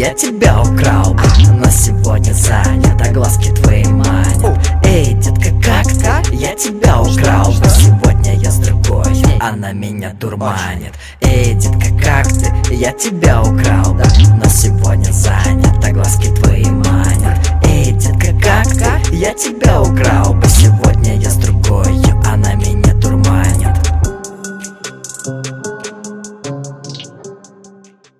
я тебя украл бы, но сегодня занят, а глазки твои манят. Эй, детка, как ты? Я тебя украл бы, сегодня я с другой, она меня дурманит. Эй, детка, как ты? Я тебя украл бы, но сегодня занят, а глазки твои манят. Эй, детка, как ты? Я тебя украл бы,